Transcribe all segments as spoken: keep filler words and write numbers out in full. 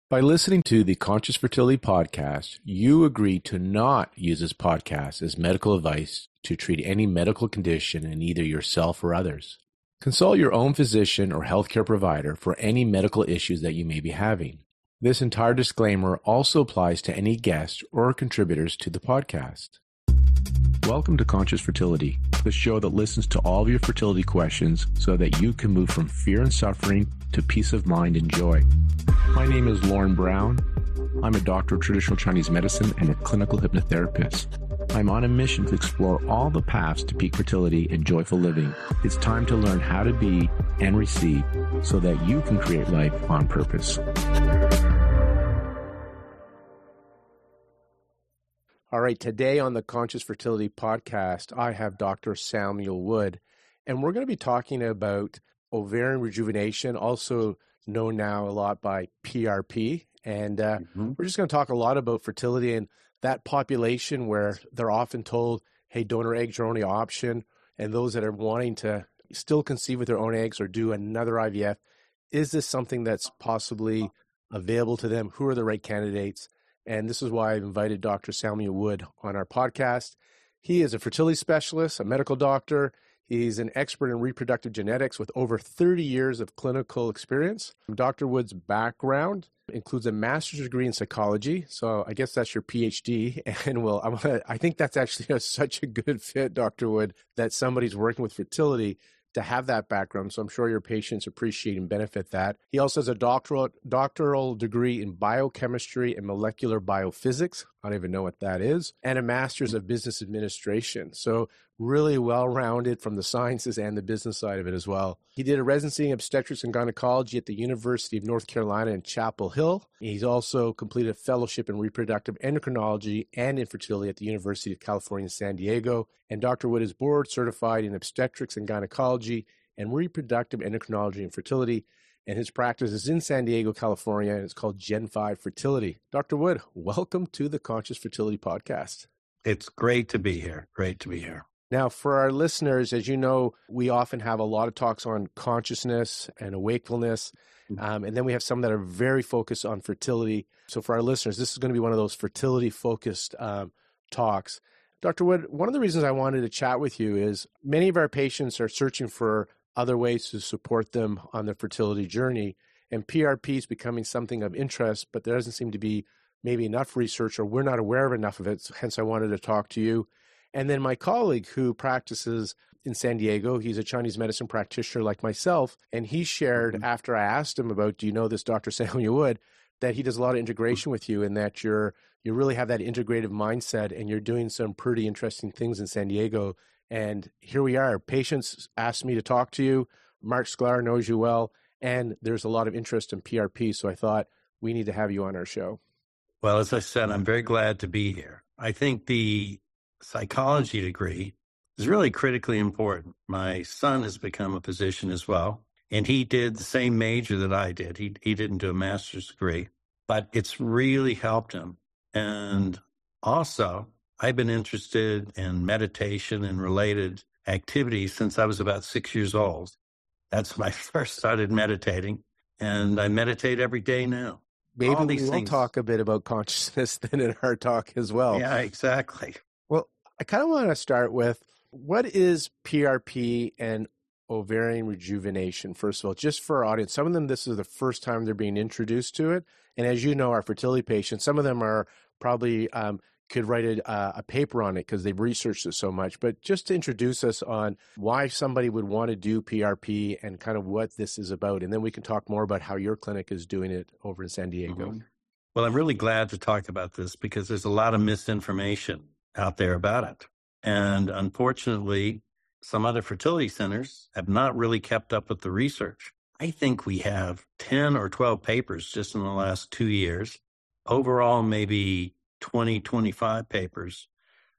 By listening to the Conscious Fertility Podcast, you agree to not use this podcast as medical advice to treat any medical condition in either yourself or others. Consult your own physician or healthcare provider for any medical issues that you may be having. This entire disclaimer also applies to any guests or contributors to the podcast. Welcome to Conscious Fertility, the show that listens to all of your fertility questions so that you can move from fear and suffering to peace of mind and joy. My name is Lauren Brown. I'm a doctor of traditional Chinese medicine and a clinical hypnotherapist. I'm on a mission to explore all the paths to peak fertility and joyful living. It's time to learn how to be and receive so that you can create life on purpose. All right, today on the Conscious Fertility Podcast, I have Doctor Samuel Wood, and we're going to be talking about ovarian rejuvenation, also known now a lot by P R P. And uh, mm-hmm. we're just going to talk a lot about fertility and that population where they're often told, hey, donor eggs are your only option. And those that are wanting to still conceive with their own eggs or do another I V F, is this something that's possibly available to them? Who are the right candidates? And this is why I've invited Doctor Samuel Wood on our podcast. He is a fertility specialist, a medical doctor. He's an expert in reproductive genetics with over thirty years of clinical experience. Doctor Wood's background includes a master's degree in psychology. So I guess that's your P H D. And well, I'm gonna, I think that's actually a, such a good fit, Doctor Wood, that somebody's working with fertility to have that background. So I'm sure your patients appreciate and benefit that. He also has a doctoral doctoral degree in biochemistry and molecular biophysics. I don't even know what that is. And a master's of business administration. So really well-rounded from the sciences and the business side of it as well. He did a residency in obstetrics and gynecology at the University of North Carolina in Chapel Hill. He's also completed a fellowship in reproductive endocrinology and infertility at the University of California in San Diego. And Doctor Wood is board certified in obstetrics and gynecology and reproductive endocrinology and fertility. And his practice is in San Diego, California, and it's called Gen five Fertility. Doctor Wood, welcome to the Conscious Fertility Podcast. It's great to be here. Great to be here. Now, for our listeners, as you know, we often have a lot of talks on consciousness and wakefulness, um, and then we have some that are very focused on fertility. So for our listeners, this is going to be one of those fertility-focused um, talks. Doctor Wood, one of the reasons I wanted to chat with you is many of our patients are searching for other ways to support them on their fertility journey, and P R P is becoming something of interest, but there doesn't seem to be maybe enough research, or we're not aware of enough of it, so hence I wanted to talk to you. And then my colleague who practices in San Diego, he's a Chinese medicine practitioner like myself, and he shared mm-hmm. after I asked him about, do you know this Doctor Samuel Wood, that he does a lot of integration with you and that you're you really have that integrative mindset and you're doing some pretty interesting things in San Diego. And here we are. Patients asked me to talk to you. Mark Sklar knows you well, and there's a lot of interest in P R P, so I thought we need to have you on our show. Well, as I said, I'm very glad to be here. I think the psychology degree is really critically important. My son has become a physician as well, and he did the same major that I did. He he didn't do a master's degree, but it's really helped him. And also, I've been interested in meditation and related activities since I was about six years old. That's when I first started meditating, and I meditate every day now. Maybe All we these will things. talk a bit about consciousness then in our talk as well. Yeah, exactly. Well, I kind of want to start with, what is P R P and ovarian rejuvenation, first of all, just for our audience? Some of them, this is the first time they're being introduced to it. And as you know, our fertility patients, some of them are probably um, could write a, uh, a paper on it because they've researched it so much. But just to introduce us on why somebody would want to do P R P and kind of what this is about. And then we can talk more about how your clinic is doing it over in San Diego. Mm-hmm. Well, I'm really glad to talk about this because there's a lot of misinformation out there about it. And unfortunately, some other fertility centers have not really kept up with the research. I think we have ten or twelve papers just in the last two years. Overall, maybe twenty, twenty-five papers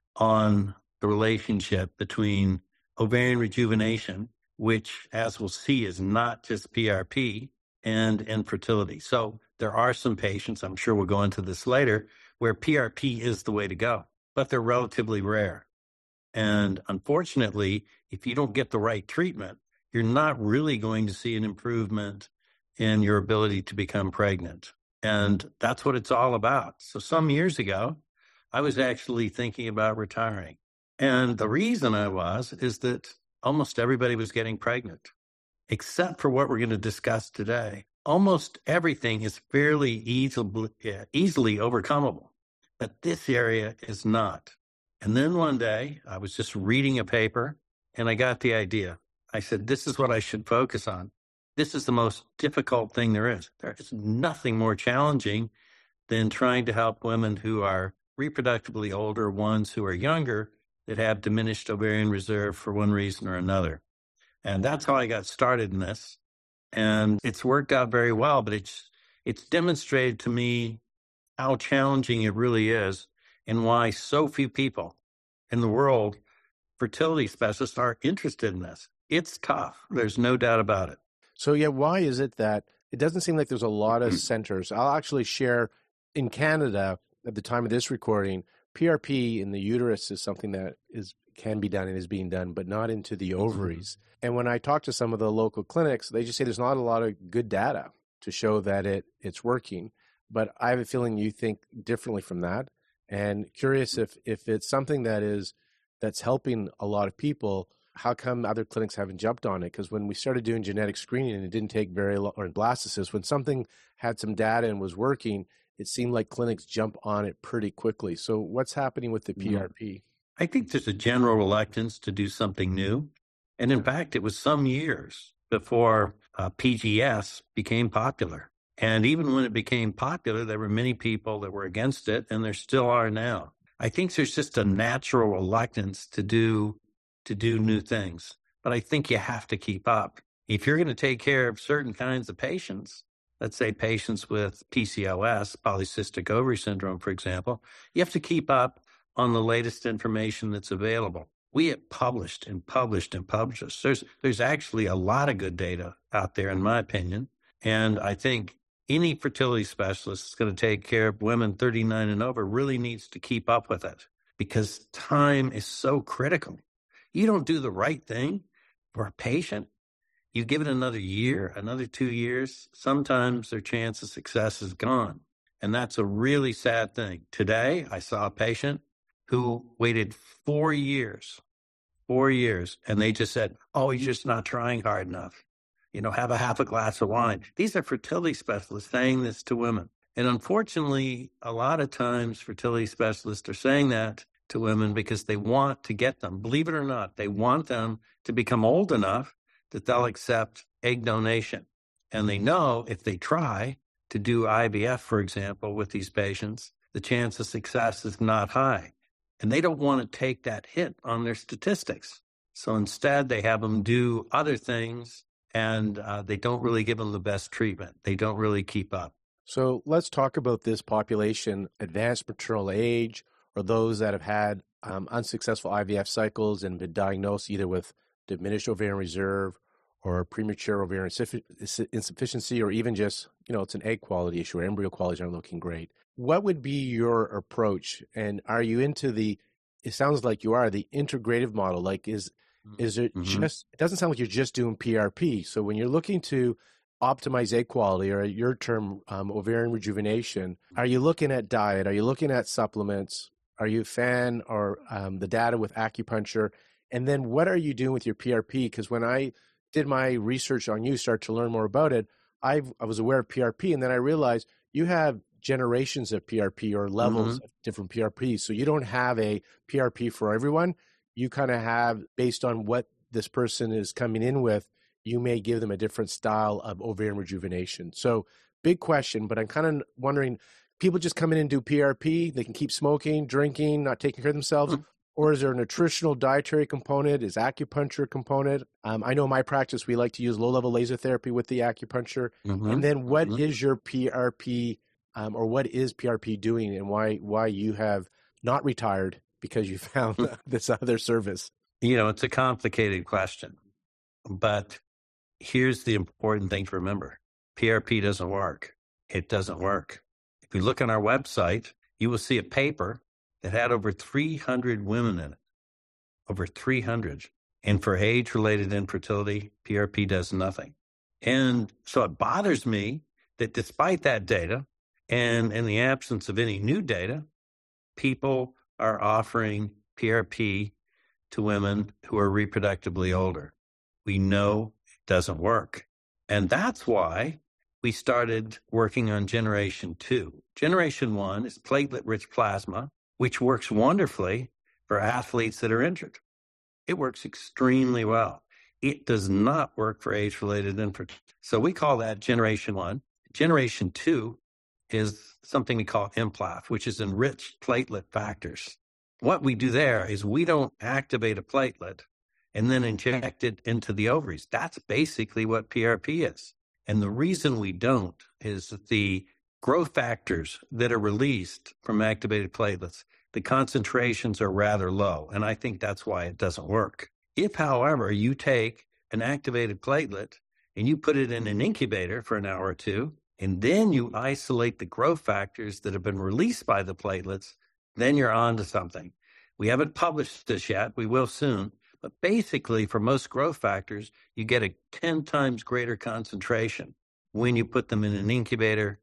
on the relationship between ovarian rejuvenation, which, as we'll see, is not just P R P, and infertility. So there are some patients, I'm sure we'll go into this later, where P R P is the way to go, but they're relatively rare. And unfortunately, if you don't get the right treatment, you're not really going to see an improvement in your ability to become pregnant. And that's what it's all about. So some years ago, I was actually thinking about retiring. And the reason I was is that almost everybody was getting pregnant, except for what we're going to discuss today. Almost everything is fairly easily, easily overcomable, but this area is not. And then one day I was just reading a paper and I got the idea. I said, this is what I should focus on. This is the most difficult thing there is. There is nothing more challenging than trying to help women who are reproductively older, ones who are younger, that have diminished ovarian reserve for one reason or another. And that's how I got started in this. And it's worked out very well, but it's it's demonstrated to me how challenging it really is and why so few people in the world, fertility specialists, are interested in this. It's tough. There's no doubt about it. So, yeah, why is it that it doesn't seem like there's a lot of centers? I'll actually share in Canada at the time of this recording, P R P in the uterus is something that is can be done and is being done, but not into the ovaries. Mm-hmm. And when I talk to some of the local clinics, they just say there's not a lot of good data to show that it it's working. But I have a feeling you think differently from that. And curious if if it's something that is that's helping a lot of people, how come other clinics haven't jumped on it? Because when we started doing genetic screening and it didn't take very long, or in blastocysts, when something had some data and was working, it seemed like clinics jump on it pretty quickly. So what's happening with the P R P? I think there's a general reluctance to do something new. And in fact, it was some years before uh, P G S became popular. And even when it became popular, there were many people that were against it, and there still are now. I think there's just a natural reluctance to do to do new things. But I think you have to keep up. If you're going to take care of certain kinds of patients, let's say patients with P C O S, polycystic ovary syndrome, for example, you have to keep up on the latest information that's available. We have published and published and published. There's, there's actually a lot of good data out there, in my opinion. And I think any fertility specialist that's going to take care of women thirty-nine and over really needs to keep up with it, because time is so critical. You don't do the right thing for a patient, you give it another year, another two years, sometimes their chance of success is gone. And that's a really sad thing. Today, I saw a patient who waited four years, four years, and they just said, oh, he's just not trying hard enough. You know, have a half a glass of wine. These are fertility specialists saying this to women. And unfortunately, a lot of times fertility specialists are saying that to women because they want to get them. Believe it or not, they want them to become old enough that they'll accept egg donation. And they know if they try to do I V F, for example, with these patients, the chance of success is not high. And they don't want to take that hit on their statistics. So instead, they have them do other things, and uh, they don't really give them the best treatment. They don't really keep up. So let's talk about this population, advanced maternal age, or those that have had um, unsuccessful I V F cycles and been diagnosed either with diminished ovarian reserve or premature ovarian insufficiency, or even just, you know, it's an egg quality issue or embryo qualities aren't looking great. What would be your approach? And are you into the, it sounds like you are, the integrative model? Like is, is it mm-hmm. just, it doesn't sound like you're just doing P R P. So when you're looking to optimize egg quality, or your term, um, ovarian rejuvenation, are you looking at diet? Are you looking at supplements? Are you a fan or um, the data with acupuncture? And then what are you doing with your P R P? Because when I did my research on you, start to learn more about it, I've, I was aware of P R P, and then I realized you have generations of P R P or levels mm-hmm. of different P R Ps. So you don't have a P R P for everyone. You kind of have, based on what this person is coming in with, you may give them a different style of ovarian rejuvenation. So big question, but I'm kind of wondering, people just come in and do P R P, they can keep smoking, drinking, not taking care of themselves, mm-hmm. or is there a nutritional dietary component? Is acupuncture a component? Um, I know in my practice, we like to use low-level laser therapy with the acupuncture. Mm-hmm. And then what mm-hmm. is your P R P, um, or what is P R P doing, and why why you have not retired because you found this other service? You know, it's a complicated question, but here's the important thing to remember. P R P doesn't work. It doesn't work. If you look on our website, you will see a paper that had over three hundred women in it, over three hundred. And for age-related infertility, P R P does nothing. And so it bothers me that despite that data, And in the absence of any new data, people are offering P R P to women who are reproductively older. We know it doesn't work. And that's why we started working on generation two. Generation one is platelet-rich plasma, which works wonderfully for athletes that are injured. It works extremely well. It does not work for age-related infertility. So we call that generation one. Generation two is something we call I M P L A F, which is enriched platelet factors. What we do there is we don't activate a platelet and then inject it into the ovaries. That's basically what P R P is. And the reason we don't is that the growth factors that are released from activated platelets, the concentrations are rather low. And I think that's why it doesn't work. If, however, you take an activated platelet and you put it in an incubator for an hour or two, and then you isolate the growth factors that have been released by the platelets, then you're on to something. We haven't published this yet. We will soon. But basically, for most growth factors, you get a ten times greater concentration when you put them in an incubator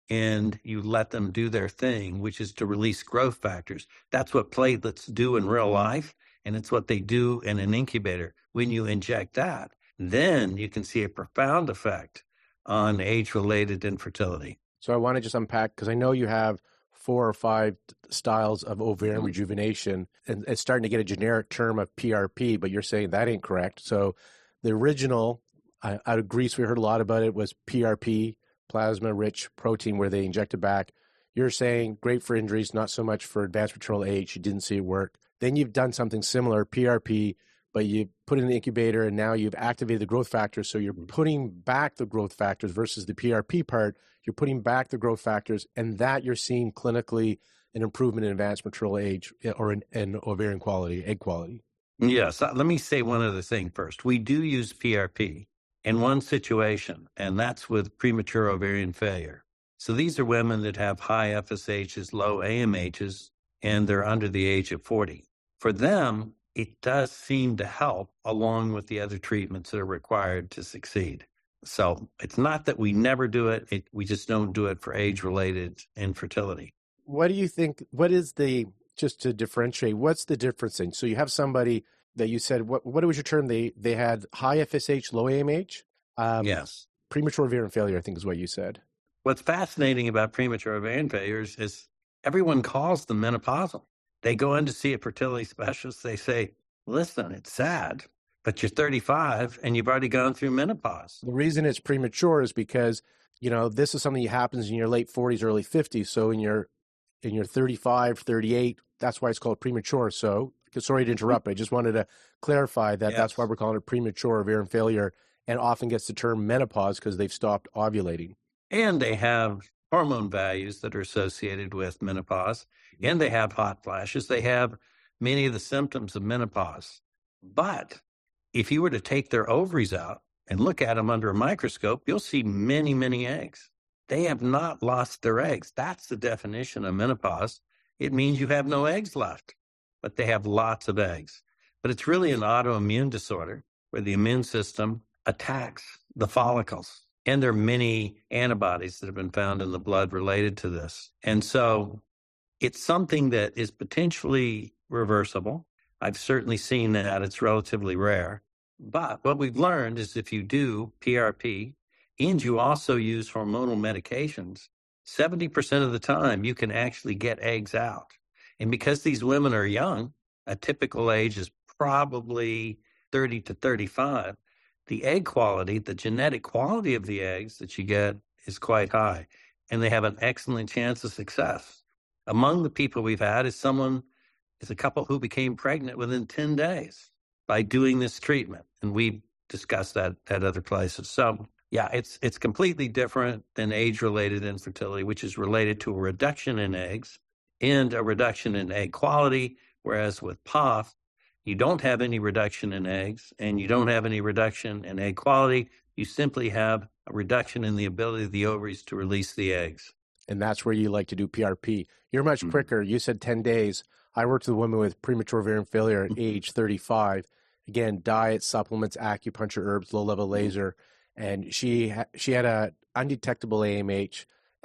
and you let them do their thing, which is to release growth factors. That's what platelets do in real life, and it's what they do in an incubator. When you inject that, then you can see a profound effect on age-related infertility. So I want to just unpack, because I know you have four or five styles of ovarian rejuvenation, and it's starting to get a generic term of P R P, but you're saying that ain't correct. So the original, uh, out of Greece, we heard a lot about it, was P R P, plasma-rich protein, where they inject it back. You're saying great for injuries, not so much for advanced maternal age. You didn't see it work. Then you've done something similar, P R P, but you put it in the incubator, and now you've activated the growth factors. So you're putting back the growth factors versus the P R P part. You're putting back the growth factors, and that you're seeing clinically an improvement in advanced maternal age or in, in ovarian quality, egg quality. Yes. Let me say one other thing first. We do use P R P in one situation, and that's with premature ovarian failure. So these are women that have high F S Hs, low A M Hs, and they're under the age of forty. For them, it does seem to help along with the other treatments that are required to succeed. So it's not that we never do it, it we just don't do it for age-related infertility. What do you think, what is the, just to differentiate, what's the difference in? So you have somebody that you said, what what was your term? They they had high F S H, low A M H? Um, yes. Premature ovarian failure, I think is what you said. What's fascinating about premature ovarian failures is everyone calls them menopausal. They go in to see a fertility specialist. They say, listen, it's sad, but you're thirty-five and you've already gone through menopause. The reason it's premature is because, you know, this is something that happens in your late forties, early fifties. So in your, in your thirty-five, thirty-eight, that's why it's called premature. So sorry to interrupt, but I just wanted to clarify that yes. That's why we're calling it premature ovarian failure, and often gets the term menopause because they've stopped ovulating. And they have hormone values that are associated with menopause, and they have hot flashes. They have many of the symptoms of menopause. But if you were to take their ovaries out and look at them under a microscope, you'll see many, many eggs. They have not lost their eggs. That's the definition of menopause. It means you have no eggs left, but they have lots of eggs. But it's really an autoimmune disorder where the immune system attacks the follicles. And there are many antibodies that have been found in the blood related to this. And so it's something that is potentially reversible. I've certainly seen that. It's relatively rare. But what we've learned is if you do P R P and you also use hormonal medications, seventy percent of the time you can actually get eggs out. And because these women are young, a typical age is probably thirty to thirty-five, the egg quality, the genetic quality of the eggs that you get is quite high, and they have an excellent chance of success. Among the people we've had is someone, is a couple who became pregnant within ten days by doing this treatment, and we discussed that at other places. So yeah, it's it's completely different than age-related infertility, which is related to a reduction in eggs and a reduction in egg quality, whereas with P O F, you don't have any reduction in eggs, and you don't have any reduction in egg quality. You simply have a reduction in the ability of the ovaries to release the eggs. And that's where you like to do P R P. You're much mm-hmm. quicker. You said ten days. I worked with a woman with premature ovarian failure at mm-hmm. age thirty-five. Again, diet, supplements, acupuncture, herbs, low-level laser. And she, ha- she had a undetectable A M H,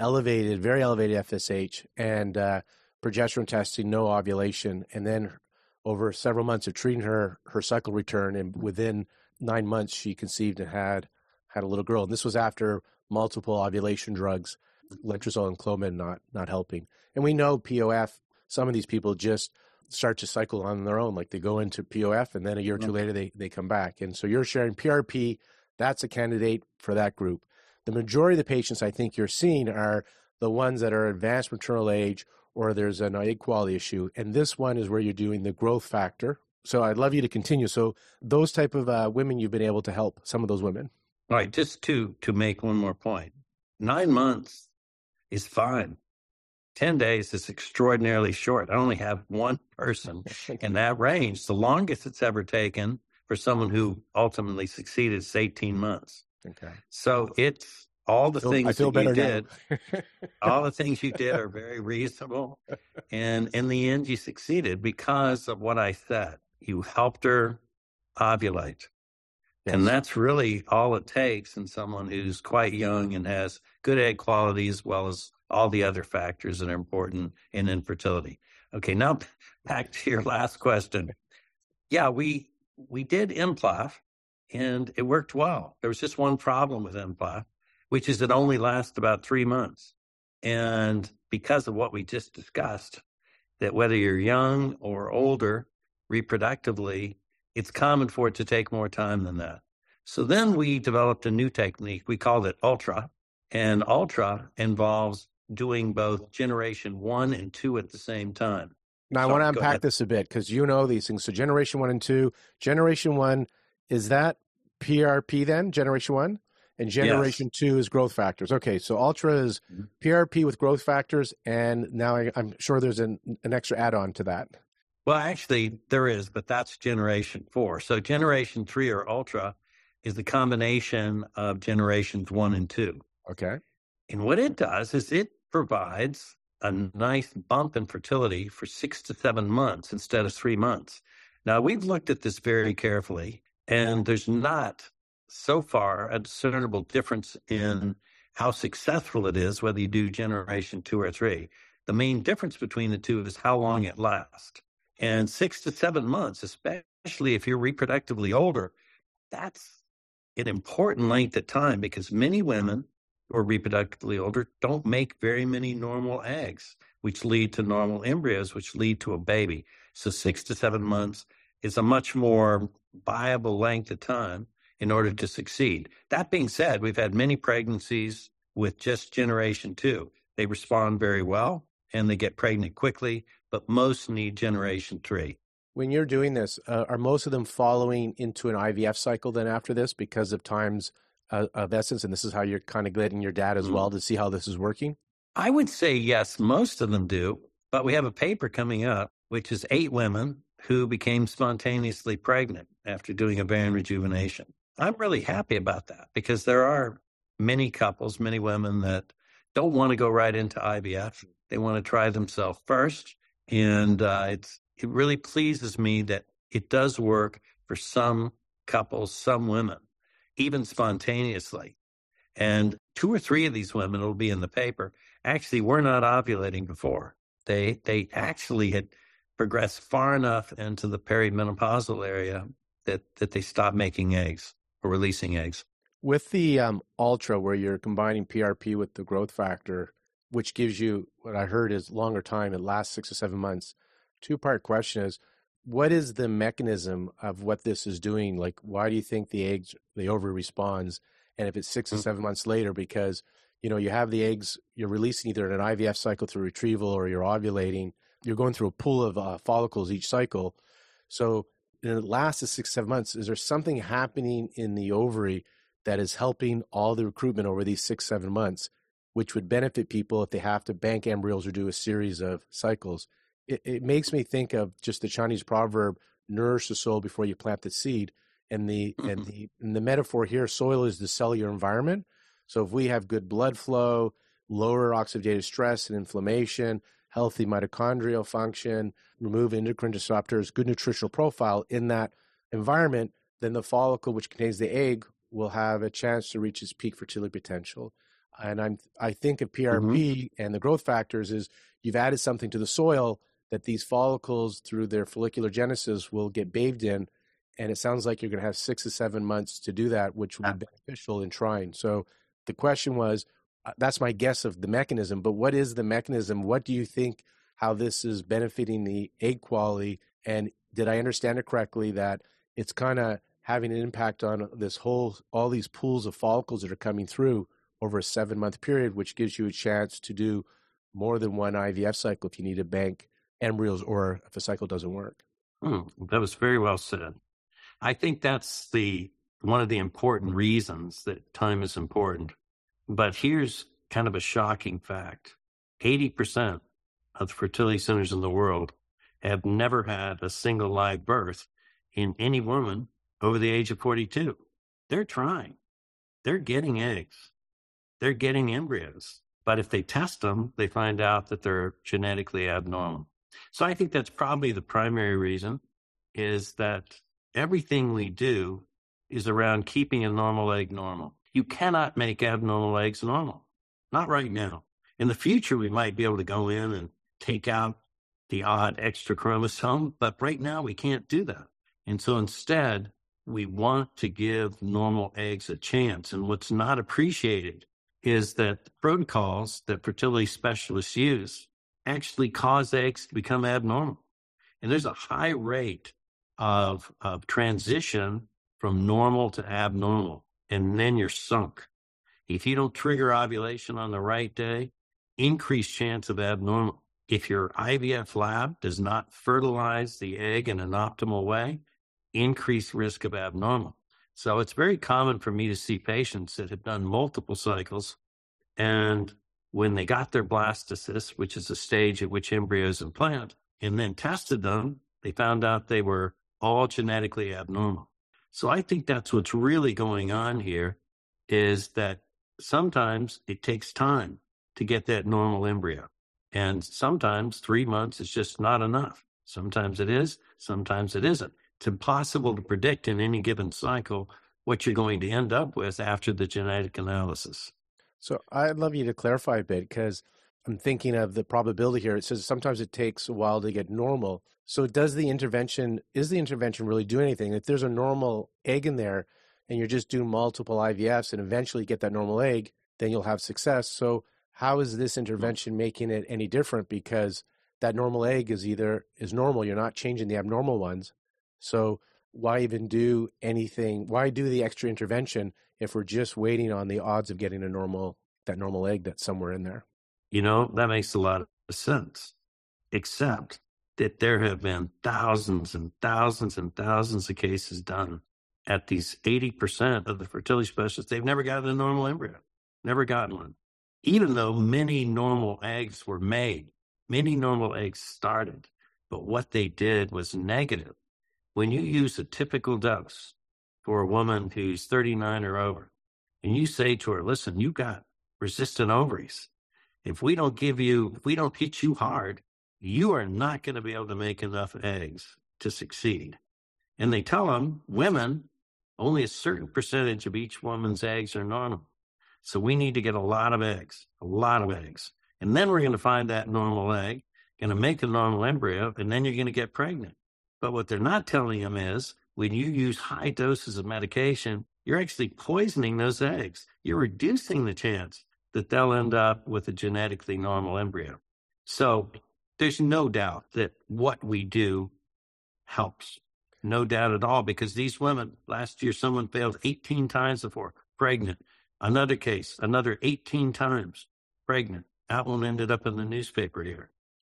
elevated, very elevated F S H, and uh, progesterone testing, no ovulation. And then over several months of treating her, her cycle returned, and within nine months, she conceived and had had a little girl. And this was after multiple ovulation drugs, letrozole and Clomid, not not helping. And we know P O F, some of these people just start to cycle on their own. Like they go into P O F and then a year or two mm-hmm. later, they, they come back. And so you're sharing P R P, that's a candidate for that group. The majority of the patients I think you're seeing are the ones that are advanced maternal age or there's an egg quality issue. And this one is where you're doing the growth factor. So I'd love you to continue. So those type of uh, women, you've been able to help some of those women. All right, just to, to make one more point. Nine months is fine. ten days is extraordinarily short. I only have one person in that range. The longest it's ever taken for someone who ultimately succeeded is eighteen months. Okay. So it's all the I feel, things I feel that you did. All the things you did are very reasonable. And in the end, you succeeded because of what I said. You helped her ovulate. Yes. And that's really all it takes in someone who's quite young and has good egg quality as well as all the other factors that are important in infertility. Okay, now back to your last question. Yeah, we we did Implav, and it worked well. There was just one problem with Implav, which is it only lasts about three months. And because of what we just discussed, that whether you're young or older, reproductively, it's common for it to take more time than that. So then we developed a new technique. We called it Ultra, and Ultra involves doing both generation one and two at the same time. Now, Sorry, I want to unpack this a bit because you know these things. So generation one and two, generation one, is that P R P then, generation one? And generation yes. two is growth factors. Okay, so Ultra is mm-hmm. P R P with growth factors, and now I, I'm sure there's an, an extra add-on to that. Well, actually, there is, but that's generation four. So generation three or Ultra is the combination of generations one and two. Okay. And what it does is it provides a nice bump in fertility for six to seven months instead of three months. Now, we've looked at this very carefully, and there's not so far a discernible difference in how successful it is, whether you do generation two or three. The main difference between the two is how long it lasts. And six to seven months, especially if you're reproductively older, that's an important length of time because many women who are reproductively older don't make very many normal eggs, which lead to normal embryos, which lead to a baby. So six to seven months is a much more viable length of time in order to succeed. That being said, we've had many pregnancies with just generation two. They respond very well and they get pregnant quickly, but most need generation three. When you're doing this, uh, are most of them following into an I V F cycle then after this because of times uh, of essence? And this is how you're kind of getting your data as mm-hmm. well to see how this is working? I would say yes, most of them do. But we have a paper coming up, which is eight women who became spontaneously pregnant after doing ovarian rejuvenation. I'm really happy about that because there are many couples, many women that don't want to go right into I V F. They want to try themselves first. And uh, it's it really pleases me that it does work for some couples, some women, even spontaneously. And two or three of these women, it'll be in the paper, actually were not ovulating before. They they actually had progressed far enough into the perimenopausal area that, that they stopped making eggs or releasing eggs. With the um, Ultra, where you're combining P R P with the growth factor, which gives you what I heard is longer time, it lasts six or seven months. Two-part question is, what is the mechanism of what this is doing? Like, why do you think the eggs, the ovary responds? And if it's six mm-hmm. or seven months later, because, you know, you have the eggs, you're releasing either an I V F cycle through retrieval or you're ovulating, you're going through a pool of uh, follicles each cycle. So and it lasts six, seven months. Is there something happening in the ovary that is helping all the recruitment over these six, seven months, which would benefit people if they have to bank embryos or do a series of cycles? It, it makes me think of just the Chinese proverb, nourish the soil before you plant the seed. And the, mm-hmm. and the, and the metaphor here, soil is the cellular environment. So if we have good blood flow, lower oxidative stress and inflammation, healthy mitochondrial function, remove endocrine disruptors, good nutritional profile in that environment, then the follicle, which contains the egg, will have a chance to reach its peak fertility potential. And I'm I think of Mm-hmm. P R P and the growth factors is you've added something to the soil that these follicles through their follicular genesis will get bathed in. And it sounds like you're going to have six to seven months to do that, which will be beneficial in trying. So the question was, uh, that's my guess of the mechanism, but what is the mechanism? What do you think, how this is benefiting the egg quality? And did I understand it correctly that it's kind of having an impact on this whole, all these pools of follicles that are coming through over a seven month period, which gives you a chance to do more than one I V F cycle if you need to bank embryos or if a cycle doesn't work? Hmm, that was very well said. I think that's the one of the important reasons that time is important. But here's kind of a shocking fact. eighty percent of the fertility centers in the world have never had a single live birth in any woman over the age of forty-two. They're trying. They're getting eggs. They're getting embryos. But if they test them, they find out that they're genetically abnormal. So I think that's probably the primary reason, is that everything we do is around keeping a normal egg normal. You cannot make abnormal eggs normal. Not right now. In the future, we might be able to go in and take out the odd extra chromosome, but right now we can't do that. And so instead, we want to give normal eggs a chance. And what's not appreciated is that the protocols that fertility specialists use actually cause eggs to become abnormal. And there's a high rate of, of transition from normal to abnormal, and then you're sunk. If you don't trigger ovulation on the right day, increased chance of abnormal. If your I V F lab does not fertilize the egg in an optimal way, increased risk of abnormal. So it's very common for me to see patients that have done multiple cycles, and when they got their blastocysts, which is a stage at which embryos implant, and then tested them, they found out they were all genetically abnormal. So I think that's what's really going on here, is that sometimes it takes time to get that normal embryo. And sometimes three months is just not enough. Sometimes it is, sometimes it isn't. It's impossible to predict in any given cycle what you're going to end up with after the genetic analysis. So I'd love you to clarify a bit, because I'm thinking of the probability here. It says sometimes it takes a while to get normal. So does the intervention, is the intervention really doing anything? If there's a normal egg in there and you're just doing multiple I V Fs and eventually get that normal egg, then you'll have success. So how is this intervention making it any different? Because that normal egg is either is normal, you're not changing the abnormal ones. So why even do anything? Why do the extra intervention if we're just waiting on the odds of getting a normal, that normal egg that's somewhere in there? You know, that makes a lot of sense, except that there have been thousands and thousands and thousands of cases done at these eighty percent of the fertility specialists. They've never gotten a normal embryo, never gotten one. Even though many normal eggs were made, many normal eggs started, but what they did was negative. When you use a typical dose for a woman who's thirty-nine or over, and you say to her, listen, you've got resistant ovaries. If we don't give you, if we don't hit you hard, you are not going to be able to make enough eggs to succeed. And they tell them, women, only a certain percentage of each woman's eggs are normal. So we need to get a lot of eggs, a lot of eggs. And then we're going to find that normal egg, going to make a normal embryo, and then you're going to get pregnant. But what they're not telling them is when you use high doses of medication, you're actually poisoning those eggs. You're reducing the chance that they'll end up with a genetically normal embryo. So there's no doubt that what we do helps. No doubt at all, because these women, last year, someone failed eighteen times before pregnant. Another case, another eighteen times pregnant. That one ended up in the newspaper here.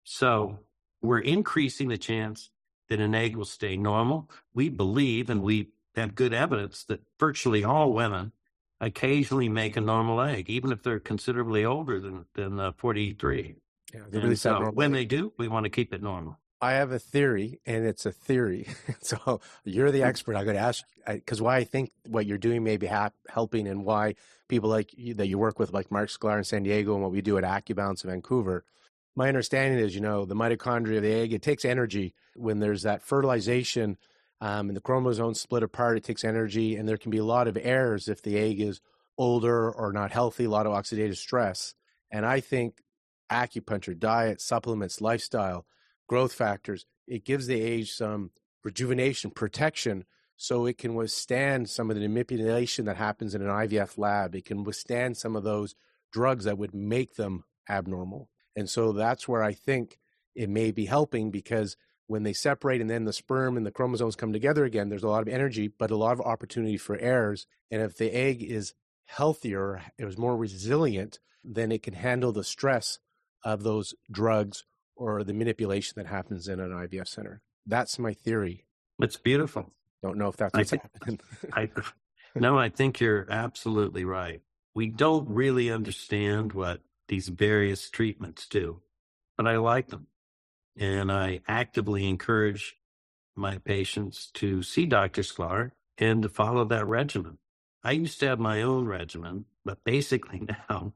So we're increasing the chance that an egg will stay normal. We believe, and we have good evidence, that virtually all women occasionally make a normal egg, even if they're considerably older than, than uh, forty-three. Yeah, they really so normal. When they do, we want to keep it normal. I have a theory, and it's a theory. So you're the expert. I'm going to ask, because why I think what you're doing may be ha- helping, and why people like you, that you work with, like Mark Sklar in San Diego, and what we do at AccuBalance in Vancouver. My understanding is, you know, the mitochondria of the egg, it takes energy when there's that fertilization um, and the chromosomes split apart. It takes energy, and there can be a lot of errors if the egg is older or not healthy, a lot of oxidative stress. And I think acupuncture, diet, supplements, lifestyle, growth factors, it gives the age some rejuvenation, protection, so it can withstand some of the manipulation that happens in an I V F lab. It can withstand some of those drugs that would make them abnormal. And so that's where I think it may be helping, because when they separate and then the sperm and the chromosomes come together again, there's a lot of energy, but a lot of opportunity for errors. And if the egg is healthier, it was more resilient, then it can handle the stress of those drugs or the manipulation that happens in an I V F center. That's my theory. It's beautiful. Don't know if that's what's I think, happening. I, no, I think you're absolutely right. We don't really understand what these various treatments do, but I like them. And I actively encourage my patients to see Doctor Sklar and to follow that regimen. I used to have my own regimen, but basically now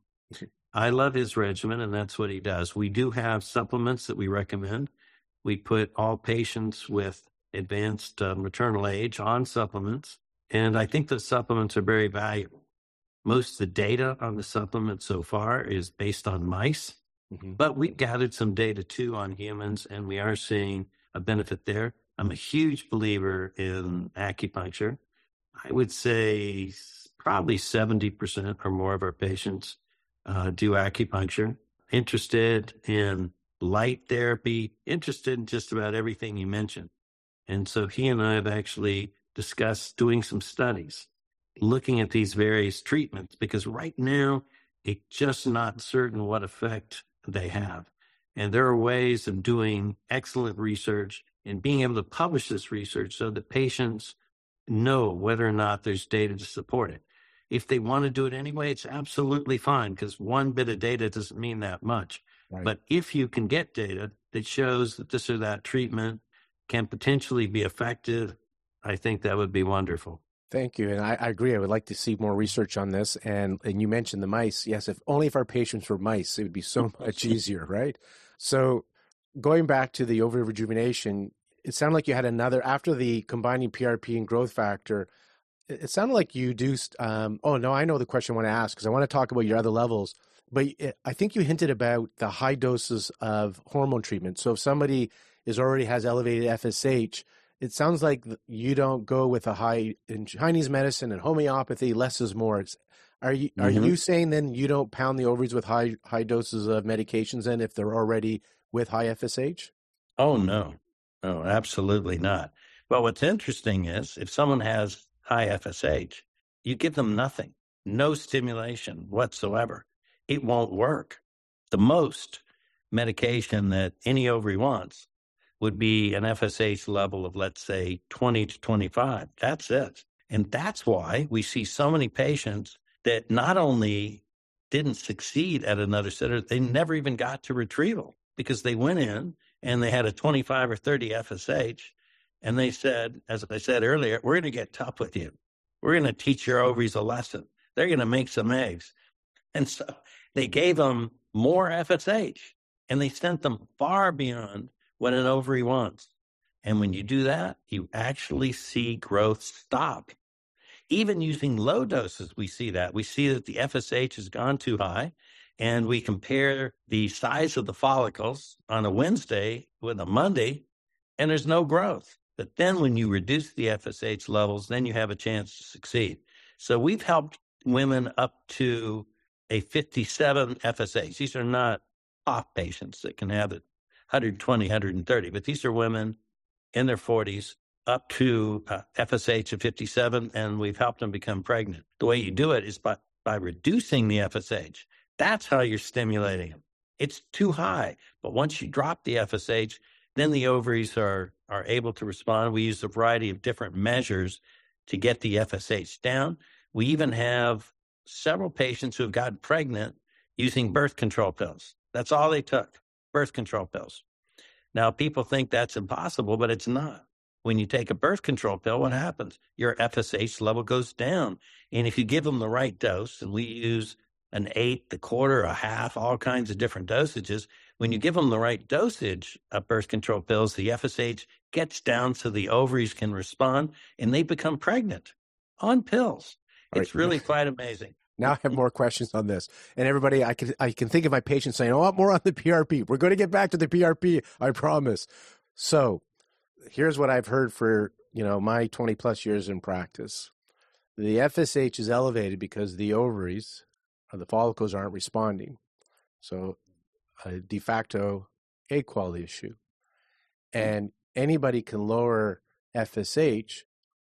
I love his regimen, and that's what he does. We do have supplements that we recommend. We put all patients with advanced uh, maternal age on supplements, and I think the supplements are very valuable. Most of the data on the supplements so far is based on mice, mm-hmm. but we've gathered some data too on humans, and we are seeing a benefit there. I'm a huge believer in acupuncture. I would say probably seventy percent or more of our patients uh, do acupuncture, interested in light therapy, interested in just about everything you mentioned. And so he and I have actually discussed doing some studies, looking at these various treatments, because right now it's just not certain what effect they have. And there are ways of doing excellent research and being able to publish this research so that patients know whether or not there's data to support it. If they want to do it anyway, it's absolutely fine, because one bit of data doesn't mean that much. Right. But if you can get data that shows that this or that treatment can potentially be effective, I think that would be wonderful. Thank you. And I, I agree. I would like to see more research on this. And and you mentioned the mice. Yes, if only if our patients were mice, it would be so much easier, right? So going back to the ovary rejuvenation, it sounded like you had another, after the combining P R P and growth factor, it, it sounded like you do, um, oh no, I know the question I want to ask, because I want to talk about your other levels. But it, I think you hinted about the high doses of hormone treatment. So if somebody is already has elevated F S H, it sounds like you don't go with a high in Chinese medicine and homeopathy, less is more. It's, are you are mm-hmm. you saying then you don't pound the ovaries with high high doses of medications then if they're already with high F S H? Oh no, no, absolutely not. Well, what's interesting is if someone has high F S H, you give them nothing, no stimulation whatsoever. It won't work. The most medication that any ovary wants would be an F S H level of, let's say, twenty to twenty-five. That's it. And that's why we see so many patients that not only didn't succeed at another center, they never even got to retrieval, because they went in and they had a twenty-five or thirty F S H. And they said, as I said earlier, we're going to get tough with you. We're going to teach your ovaries a lesson. They're going to make some eggs. And so they gave them more F S H, and they sent them far beyond what an ovary wants. And when you do that, you actually see growth stop. Even using low doses, we see that. We see that the F S H has gone too high, and we compare the size of the follicles on a Wednesday with a Monday, and there's no growth. But then when you reduce the F S H levels, then you have a chance to succeed. So we've helped women up to a fifty-seven F S H. These are not top patients that can have it one twenty, one thirty, but these are women in their forties up to uh, F S H of fifty-seven, and we've helped them become pregnant. The way you do it is by, by reducing the F S H. That's how you're stimulating them. It's too high, but once you drop the F S H, then the ovaries are, are able to respond. We use a variety of different measures to get the F S H down. We even have several patients who have gotten pregnant using birth control pills. That's all they took, birth control pills. Now, people think that's impossible, but it's not. When you take a birth control pill, what happens? Your F S H level goes down. And if you give them the right dose, and we use an eighth, a quarter, a half, all kinds of different dosages, when you give them the right dosage of birth control pills, the F S H gets down so the ovaries can respond, and they become pregnant on pills. It's really quite amazing. Now I have more questions on this. And everybody, I can I can think of my patients saying, "Oh, more on the P R P. We're going to get back to the P R P, I promise." So, here's what I've heard for, you know, my twenty plus years in practice. The F S H is elevated because the ovaries or the follicles aren't responding. So, a de facto egg quality issue. And anybody can lower F S H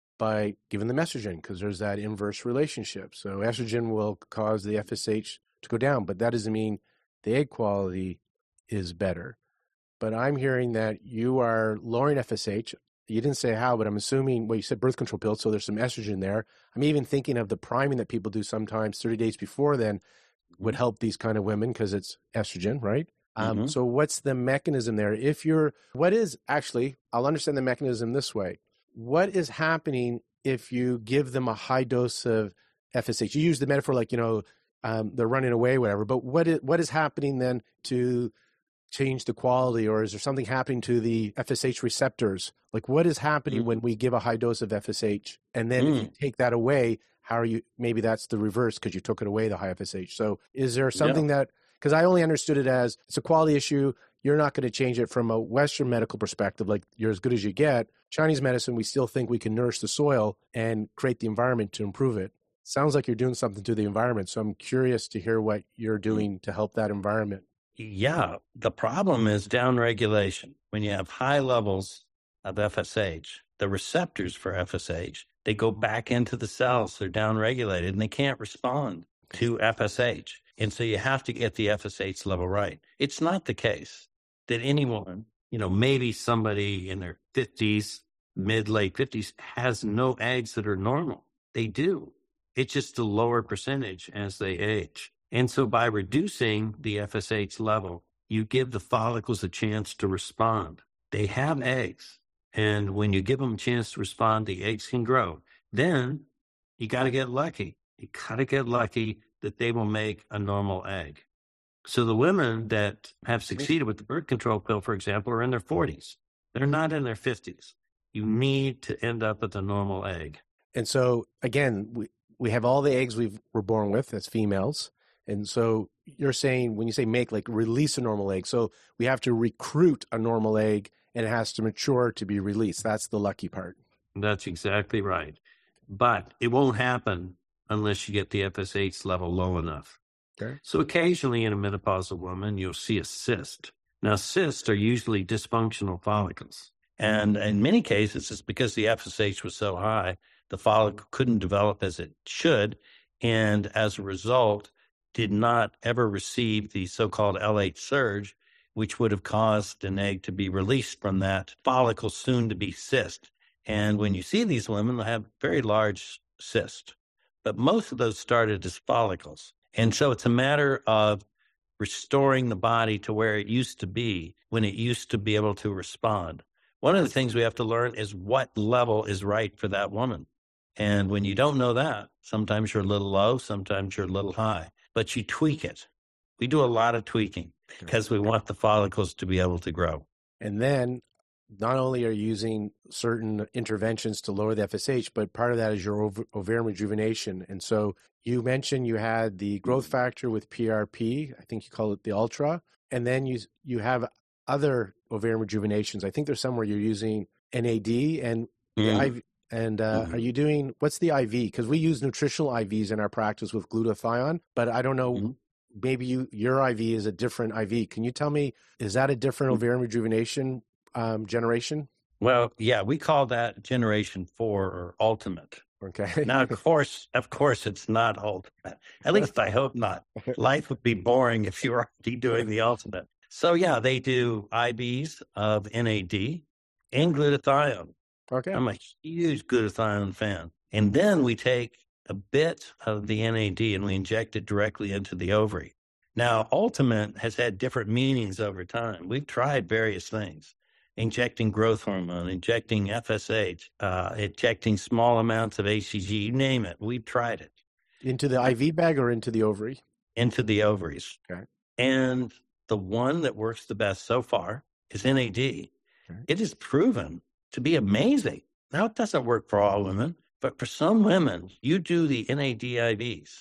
by giving them estrogen because there's that inverse relationship. So estrogen will cause the F S H to go down, but that doesn't mean the egg quality is better. But I'm hearing that you are lowering F S H. You didn't say how, but I'm assuming, well, you said birth control pills, so there's some estrogen there. I'm even thinking of the priming that people do sometimes thirty days before then would help these kind of women because it's estrogen, right? Um, Mm-hmm. So what's the mechanism there? If you're, what is actually, I'll understand the mechanism this way. What is happening if you give them a high dose of F S H? You use the metaphor like, you know, um, they're running away, whatever, but what is, what is happening then to change the quality, or is there something happening to the F S H receptors? Like what is happening Mm. when we give a high dose of F S H? And then if you take that away, how are you, maybe that's the reverse because you took it away, the high F S H. So is there something that, because I only understood it as it's a quality issue, you're not going to change it from a Western medical perspective, like you're as good as you get. Chinese medicine, we still think we can nourish the soil and create the environment to improve it. Sounds like you're doing something to the environment. So I'm curious to hear what you're doing to help that environment. Yeah, the problem is downregulation. When you have high levels of F S H, the receptors for F S H, they go back into the cells. They're downregulated and they can't respond to F S H. And so you have to get the F S H level right. It's not the case that any woman, you know, maybe somebody in their fifties, mid, late fifties has no eggs that are normal. They do. It's just a lower percentage as they age. And so by reducing the F S H level, you give the follicles a chance to respond. They have eggs. And when you give them a chance to respond, the eggs can grow. Then you got to get lucky. You got to get lucky that they will make a normal egg. So the women that have succeeded with the birth control pill, for example, are in their forties. They're not in their fifties. You need to end up with a normal egg. And so, again, we, we have all the eggs we were born with as females. And so you're saying, when you say make, like release a normal egg. So we have to recruit a normal egg and it has to mature to be released. That's the lucky part. That's exactly right. But it won't happen unless you get the F S H level low enough. Okay. So occasionally in a menopausal woman, you'll see a cyst. Now, cysts are usually dysfunctional follicles. And in many cases, it's because the F S H was so high, the follicle couldn't develop as it should. And as a result, did not ever receive the so-called L H surge, which would have caused an egg to be released from that follicle, soon to be cyst. And when you see these women, they have very large cysts. But most of those started as follicles. And so it's a matter of restoring the body to where it used to be when it used to be able to respond. One of the things we have to learn is what level is right for that woman. And when you don't know that, sometimes you're a little low, sometimes you're a little high, but you tweak it. We do a lot of tweaking because we want the follicles to be able to grow. And then not only are you using certain interventions to lower the F S H, but part of that is your ov- ovarian rejuvenation. And so you mentioned you had the growth factor with P R P. I think you call it the Ultra. And then you you have other ovarian rejuvenations. I think there's somewhere you're using N A D and Mm. I V. And uh, mm-hmm. Are you doing, what's the I V? Because we use nutritional I Vs in our practice with glutathione, but I don't know, mm-hmm. maybe you your I V is a different I V. Can you tell me, is that a different mm-hmm. ovarian rejuvenation um, generation? Well, yeah, we call that generation four or ultimate. Okay. Now, of course, of course, it's not ultimate. At least I hope not. Life would be boring if you were already doing the ultimate. So yeah, they do I Vs of N A D and glutathione. Okay. I'm a huge glutathione fan. And then we take a bit of the N A D and we inject it directly into the ovary. Now, ultimate has had different meanings over time. We've tried various things, injecting growth hormone, injecting F S H, uh, injecting small amounts of H C G, you name it. We've tried it. Into the I V bag or into the ovary? Into the ovaries. Okay. And the one that works the best so far is N A D. Okay. It is proven to be amazing. Now, it doesn't work for all women, but for some women, you do the N A D I Vs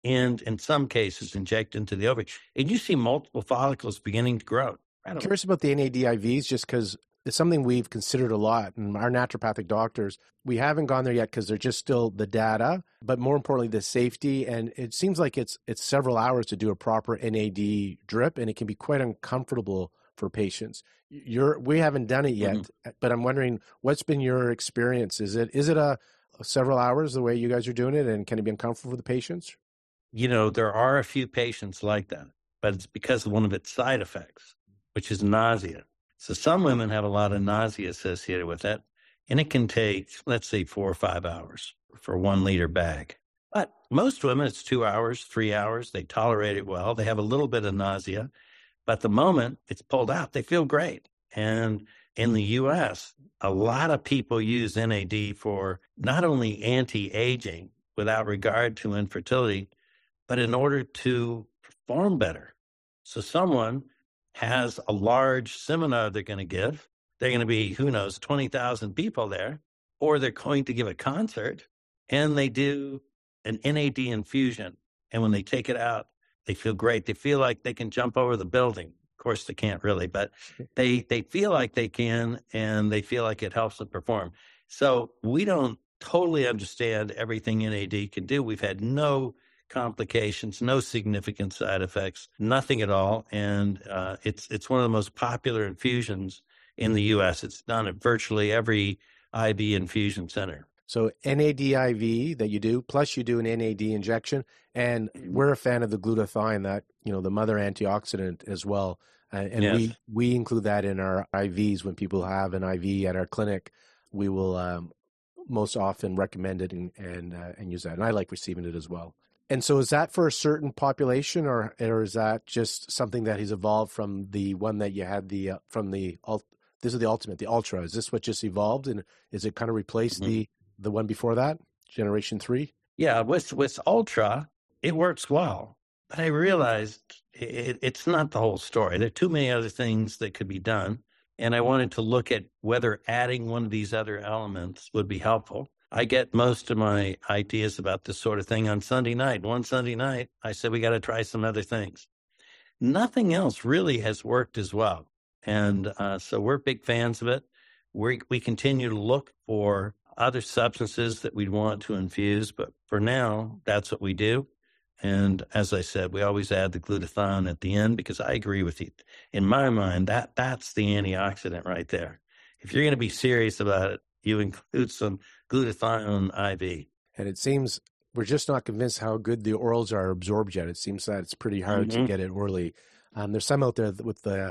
and in some cases inject into the ovary. And you see multiple follicles beginning to grow. I'm curious about the N A D I Vs just because it's something we've considered a lot. And our naturopathic doctors, we haven't gone there yet because they're just still the data, but more importantly, the safety. And it seems like it's it's several hours to do a proper N A D drip, and it can be quite uncomfortable for patients. You're we haven't done it yet, mm-hmm. but I'm wondering what's been your experience? Is it is it a, a several hours the way you guys are doing it, and can it be uncomfortable for the patients? You know, there are a few patients like that, but it's because of one of its side effects, which is nausea. So some women have a lot of nausea associated with it, and it can take, let's say, four or five hours for one liter bag. But most women, it's two hours, three hours. They tolerate it well. They have a little bit of nausea, but the moment it's pulled out, they feel great. And in the U S, a lot of people use N A D for not only anti-aging without regard to infertility, but in order to perform better. So someone has a large seminar they're going to give. They're going to be, who knows, twenty thousand people there, or they're going to give a concert, and they do an N A D infusion. And when they take it out, they feel great. They feel like they can jump over the building. Of course, they can't really, but they, they feel like they can, and they feel like it helps them perform. So we don't totally understand everything N A D can do. We've had no complications, no significant side effects, nothing at all. And uh, it's it's one of the most popular infusions in the U S. It's done at virtually every I V infusion center. So N A D I V that you do, plus you do an N A D injection, and we're a fan of the glutathione, that, you know, the mother antioxidant as well. Uh, and yes. we we include that in our I Vs when people have an I V at our clinic. We will um, most often recommend it and and, uh, and use that. And I like receiving it as well. And so is that for a certain population, or or is that just something that has evolved from the one that you had the uh, from the this is the ultimate, the ultra? Is this what just evolved, and is it kind of replaced mm-hmm. the the one before that, generation three? Yeah, with with ultra, it works well, but I realized it, it's not the whole story. There are too many other things that could be done, and I wanted to look at whether adding one of these other elements would be helpful. I get most of my ideas about this sort of thing on Sunday night. One Sunday night, I said, we got to try some other things. Nothing else really has worked as well. And uh, so we're big fans of it. We we continue to look for other substances that we'd want to infuse. But for now, that's what we do. And as I said, we always add the glutathione at the end, because I agree with you. In my mind, that that's the antioxidant right there. If you're going to be serious about it, you include some glutathione I V. And it seems we're just not convinced how good the orals are absorbed yet. It seems that it's pretty hard mm-hmm. to get it orally. Um, there's some out there with the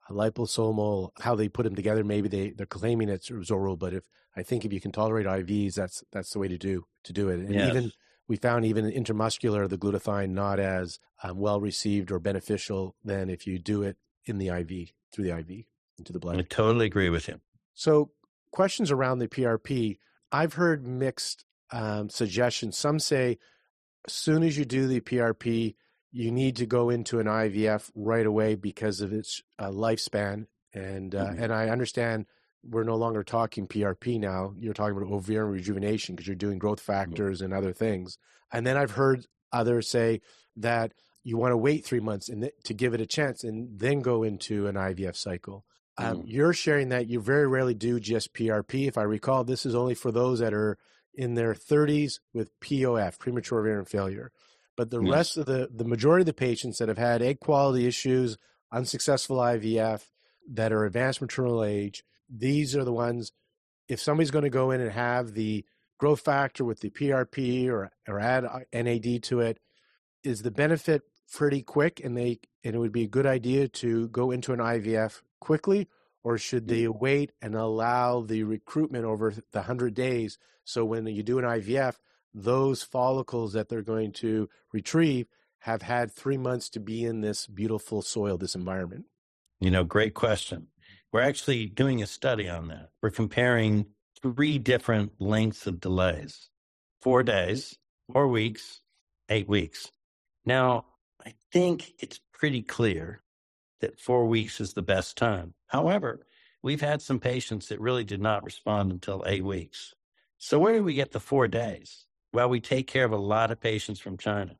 liposomal, how they put them together. Maybe they, they're claiming it's oral, but if I think if you can tolerate I Vs, that's that's the way to do to do it. And yes. even we found even intramuscular, the glutathione not as um, well received or beneficial than if you do it in the I V, through the I V into the blood. I totally agree with you. So questions around the P R P. I've heard mixed um, suggestions. Some say as soon as you do the P R P, you need to go into an I V F right away because of its uh, lifespan. And uh, mm-hmm. and I understand we're no longer talking P R P now. You're talking about ovarian rejuvenation because you're doing growth factors mm-hmm. and other things. And then I've heard others say that you want to wait three months and th- to give it a chance and then go into an I V F cycle. Um, mm-hmm. You're sharing that you very rarely do just P R P. If I recall, this is only for those that are in their thirties with P O F, premature ovarian failure. But the yes. rest of the, the majority of the patients that have had egg quality issues, unsuccessful I V F, that are advanced maternal age, these are the ones, if somebody's going to go in and have the growth factor with the P R P or, or add N A D to it, is the benefit pretty quick and they and it would be a good idea to go into an I V F quickly, or should they wait and allow the recruitment over the one hundred days so when you do an I V F, those follicles that they're going to retrieve have had three months to be in this beautiful soil, this environment? You know, great question. We're actually doing a study on that. We're comparing three different lengths of delays: four days, four weeks, eight weeks. Now, I think it's pretty clear that four weeks is the best time. However, we've had some patients that really did not respond until eight weeks. So where do we get the four days? Well, we take care of a lot of patients from China.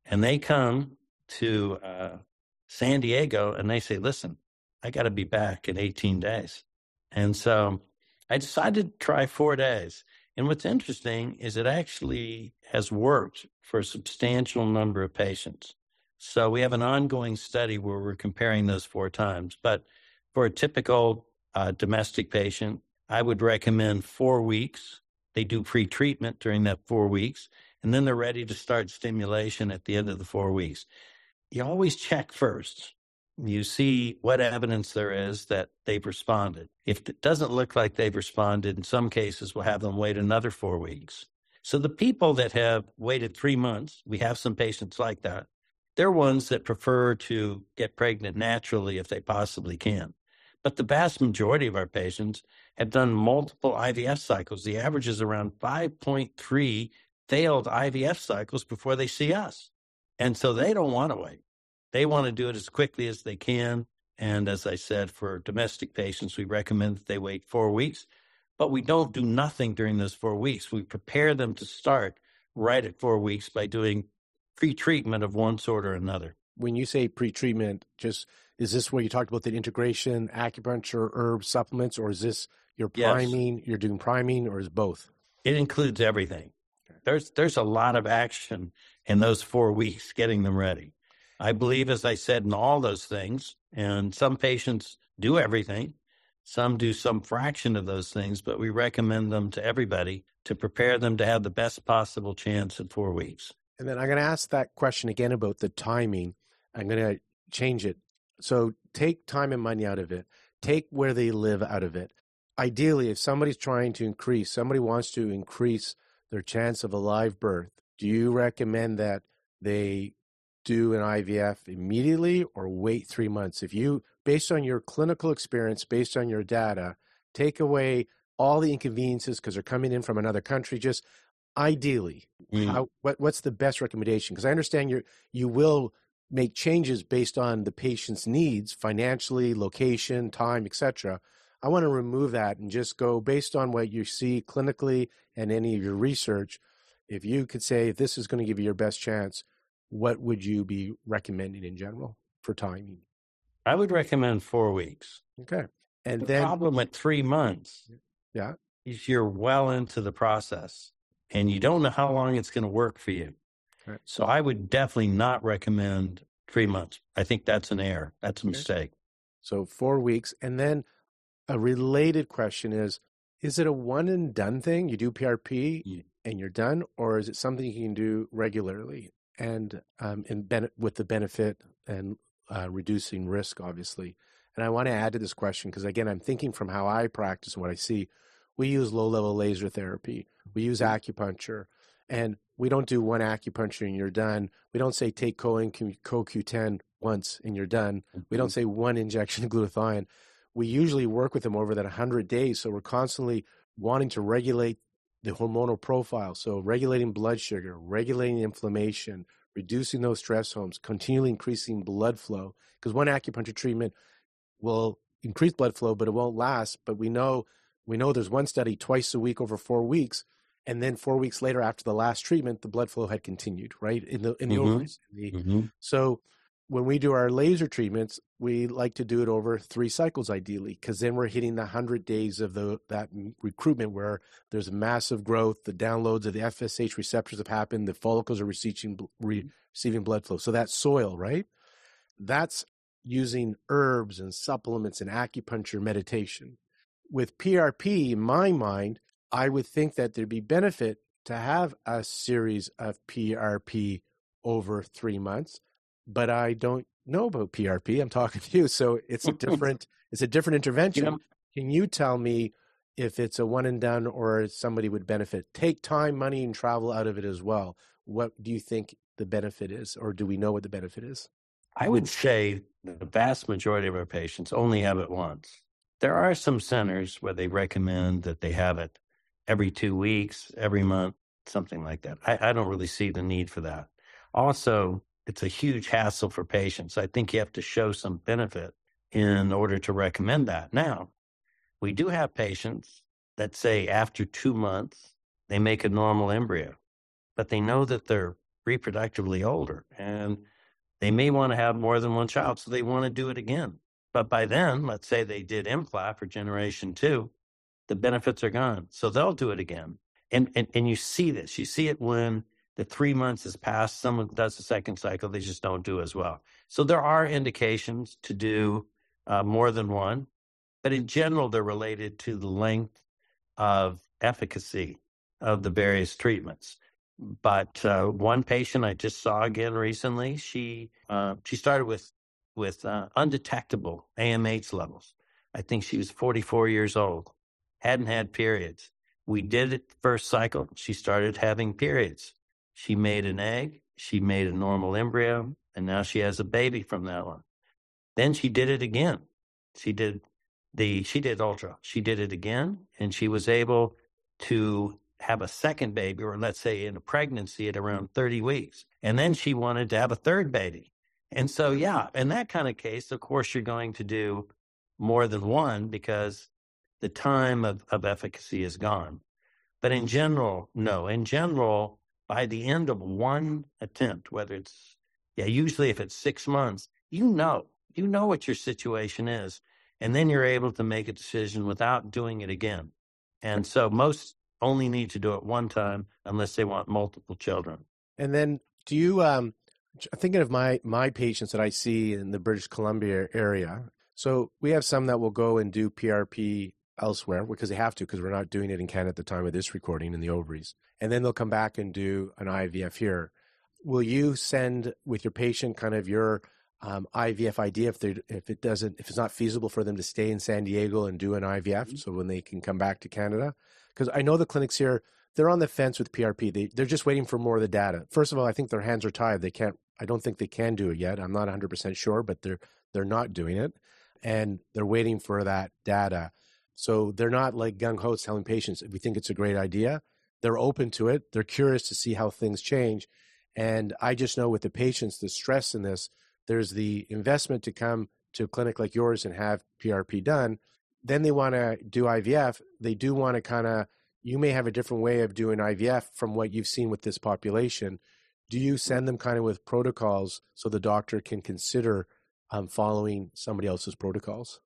And they come to uh, San Diego and they say, listen, I got to be back in eighteen days. And so I decided to try four days. And what's interesting is it actually has worked for a substantial number of patients. So we have an ongoing study where we're comparing those four times. But for a typical uh, domestic patient, I would recommend four weeks. They do pre-treatment during that four weeks, and then they're ready to start stimulation at the end of the four weeks. You always check first. You see what evidence there is that they've responded. If it doesn't look like they've responded, in some cases, we'll have them wait another four weeks. So the people that have waited three months, we have some patients like that, they're ones that prefer to get pregnant naturally if they possibly can. But the vast majority of our patients have done multiple I V F cycles. The average is around five point three failed I V F cycles before they see us. And so they don't want to wait. They want to do it as quickly as they can. And as I said, for domestic patients, we recommend that they wait four weeks. But we don't do nothing during those four weeks. We prepare them to start right at four weeks by doing pre-treatment of one sort or another. When you say pre-treatment, just is this where you talked about the integration, acupuncture, herbs, supplements, or is this you're priming, yes. you're doing priming, or is both? It includes everything. Okay. There's there's a lot of action in those four weeks getting them ready. I believe, as I said, in all those things, and some patients do everything. Some do some fraction of those things, but we recommend them to everybody to prepare them to have the best possible chance in four weeks. And then I'm going to ask that question again about the timing. I'm going to change it. So take time and money out of it. Take where they live out of it. Ideally, if somebody's trying to increase, somebody wants to increase their chance of a live birth, do you recommend that they do an I V F immediately or wait three months? If you, based on your clinical experience, based on your data, take away all the inconveniences because they're coming in from another country, just ideally, mm. how, what, what's the best recommendation? Because I understand you you will make changes based on the patient's needs, financially, location, time, et cetera. I want to remove that and just go based on what you see clinically and any of your research. If you could say, if this is going to give you your best chance, what would you be recommending in general for timing? I would recommend four weeks. Okay. And the then problem with three months yeah. is you're well into the process and you don't know how long it's going to work for you. Okay. So I would definitely not recommend three months. I think that's an error. That's a okay. mistake. So four weeks. And then a related question is, is it a one and done thing? You do P R P yeah. and you're done, or is it something you can do regularly and um, in ben- with the benefit and uh, reducing risk, obviously? And I want to add to this question because, again, I'm thinking from how I practice and what I see. We use low-level laser therapy. We use acupuncture. And we don't do one acupuncture and you're done. We don't say take co and co Q ten once and you're done. Mm-hmm. We don't say one injection of glutathione. We usually work with them over that one hundred days. So we're constantly wanting to regulate the hormonal profile. So regulating blood sugar, regulating inflammation, reducing those stress hormones, continually increasing blood flow. Because one acupuncture treatment will increase blood flow, but it won't last. But we know we know there's one study twice a week over four weeks. And then four weeks later, after the last treatment, the blood flow had continued, right, in the in the mm-hmm. ovaries. In the, mm-hmm. So when we do our laser treatments, we like to do it over three cycles, ideally, because then we're hitting the one hundred days of the that recruitment where there's massive growth, the downloads of the F S H receptors have happened, the follicles are receiving, receiving blood flow. So that soil, right, that's using herbs and supplements and acupuncture meditation. With P R P, in my mind, I would think that there'd be benefit to have a series of P R P over three months, but I don't know about P R P. I'm talking to you, so it's a different it's a different intervention. Yeah. Can you tell me if it's a one and done or somebody would benefit? Take time, money, and travel out of it as well. What do you think the benefit is, or do we know what the benefit is? I would say the vast majority of our patients only have it once. There are some centers where they recommend that they have it every two weeks, every month, something like that. I, I don't really see the need for that. Also, it's a huge hassle for patients. I think you have to show some benefit in order to recommend that. Now, we do have patients that say after two months, they make a normal embryo, but they know that their reproductively older, and they may want to have more than one child, so they want to do it again. But by then, let's say they did M C L A F for generation two, the benefits are gone. So they'll do it again. And, and, and you see this. You see it when the three months has passed, someone does the second cycle, they just don't do as well. So there are indications to do uh, more than one, but in general, they're related to the length of efficacy of the various treatments. But uh, one patient I just saw again recently, she uh, she started with with uh, undetectable A M H levels. I think she was forty-four years old, hadn't had periods. We did it first cycle. She started having periods. She made an egg. She made a normal embryo, and now she has a baby from that one. Then she did it again. She did the she did ultra. She did it again, and she was able to have a second baby, or let's say in a pregnancy at around thirty weeks. And then she wanted to have a third baby. And so, yeah, in that kind of case, of course, you're going to do more than one because the time of, of efficacy is gone. But in general, no. In general, by the end of one attempt, whether it's, yeah, usually if it's six months, you know, you know what your situation is. And then you're able to make a decision without doing it again. And so most only need to do it one time unless they want multiple children. And then do you, um, thinking of my, my patients that I see in the British Columbia area, so we have some that will go and do P R P elsewhere because they have to, because we're not doing it in Canada at the time of this recording in the ovaries. And then they'll come back and do an I V F here. Will you send with your patient kind of your um, I V F idea if they if it doesn't if it's not feasible for them to stay in San Diego and do an I V F, mm-hmm. so when they can come back to Canada? Because I know the clinics here, they're on the fence with P R P. They, they're just waiting for more of the data. First of all, I think their hands are tied. They can't, I don't think they can do it yet. I'm not one hundred percent sure, but they're they're not doing it. And they're waiting for that data. So they're not like gung-ho telling patients, if we think it's a great idea, they're open to it. They're curious to see how things change. And I just know with the patients, the stress in this, there's the investment to come to a clinic like yours and have P R P done. Then they want to do I V F. They do want to kind of, you may have a different way of doing I V F from what you've seen with this population. Do you send them kind of with protocols so the doctor can consider um, following somebody else's protocols?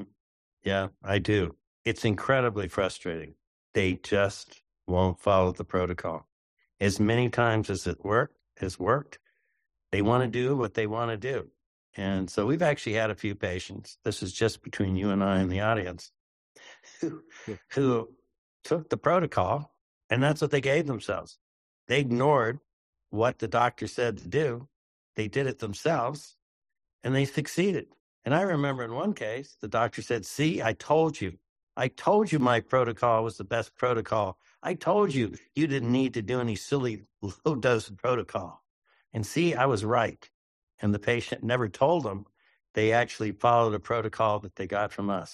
Yeah, I do. It's incredibly frustrating. They just won't follow the protocol. As many times as it work, has worked, they want to do what they want to do. And so we've actually had a few patients, this is just between you and I and the audience, who, who took the protocol, and that's what they gave themselves. They ignored what the doctor said to do. They did it themselves, and they succeeded. And I remember in one case, the doctor said, see, I told you. I told you my protocol was the best protocol. I told you you didn't need to do any silly low-dose protocol. And see, I was right. And the patient never told them they actually followed a protocol that they got from us.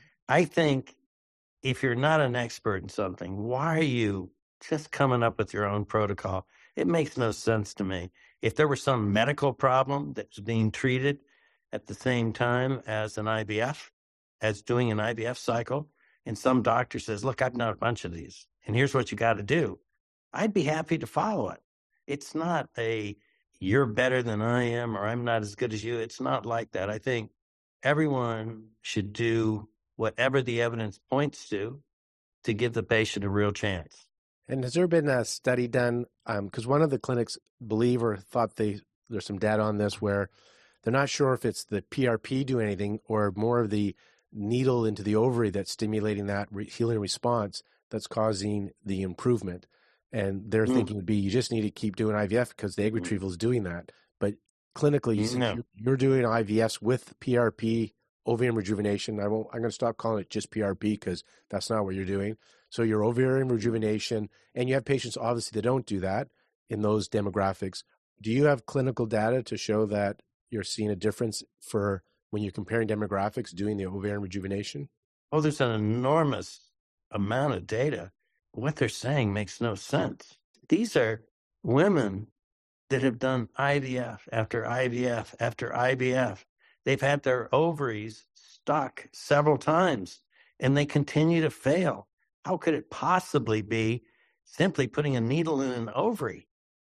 I think if you're not an expert in something, why are you just coming up with your own protocol? It makes no sense to me. If there were some medical problem that was being treated at the same time as an I V F, as doing an I V F cycle, and some doctor says, look, I've done a bunch of these, and here's what you got to do, I'd be happy to follow it. It's not a, you're better than I am, or I'm not as good as you. It's not like that. I think everyone should do whatever the evidence points to to give the patient a real chance. And has there been a study done? Because um, one of the clinics believe or thought they there's some data on this where they're not sure if it's the P R P doing anything or more of the needle into the ovary that's stimulating that re- healing response that's causing the improvement. And their mm. thinking would be, you just need to keep doing I V F because the egg retrieval is doing that. But clinically, you no. you're, you're doing I V Fs with P R P, ovarian rejuvenation. I won't, I'm going to stop calling it just P R P because that's not what you're doing. So your ovarian rejuvenation, and you have patients obviously that don't do that in those demographics. Do you have clinical data to show that you're seeing a difference for when you're comparing demographics doing the ovarian rejuvenation? Oh, there's an enormous amount of data. What they're saying makes no sense. These are women that have done I V F after I V F after I V F. They've had their ovaries stuck several times, and they continue to fail. How could it possibly be simply putting a needle in an ovary?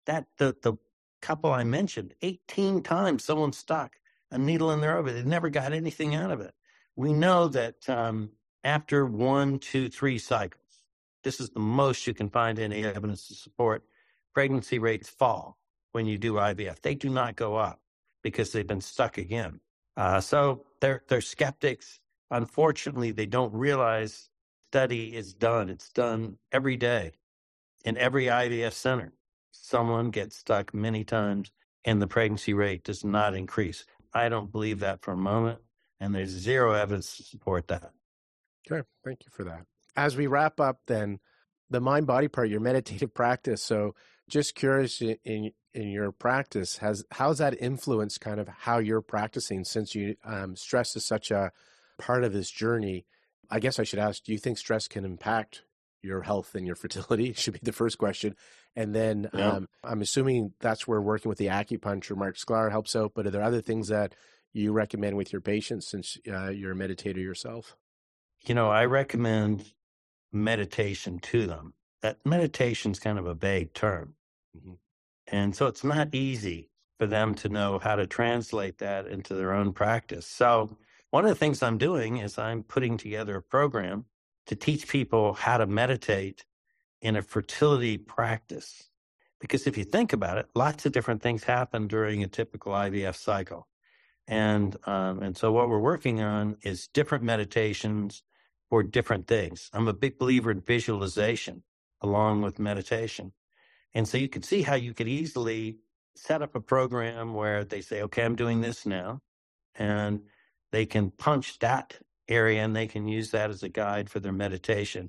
That the the couple I mentioned, eighteen times someone stuck a needle in their ovary. They never got anything out of it. We know that um, after one, two, three cycles, this is the most you can find any evidence to support, pregnancy rates fall when you do I V F. They do not go up because they've been stuck again. Uh, so they're they're skeptics. Unfortunately, they don't realize study is done. It's done every day in every I V F center. Someone gets stuck many times and the pregnancy rate does not increase. I don't believe that for a moment, and there's zero evidence to support that. Okay, thank you for that. As we wrap up then, the mind-body part, your meditative practice. So just curious in, in in your practice, has how's that influenced kind of how you're practicing, since you um, stress is such a part of this journey? I guess I should ask, do you think stress can impact your health and your fertility? Should be the first question. And then yeah. um, I'm assuming that's where working with the acupuncture, Mark Sklar, helps out. But are there other things that you recommend with your patients, since uh, you're a meditator yourself? You know, I recommend meditation to them. That meditation is kind of a vague term. Mm-hmm. And so it's not easy for them to know how to translate that into their own practice. So one of the things I'm doing is I'm putting together a program to teach people how to meditate in a fertility practice. Because if you think about it, lots of different things happen during a typical I V F cycle. And um, and so what we're working on is different meditations for different things. I'm a big believer in visualization along with meditation. And so you could see how you could easily set up a program where they say, okay, I'm doing this now. And they can punch that area and they can use that as a guide for their meditation,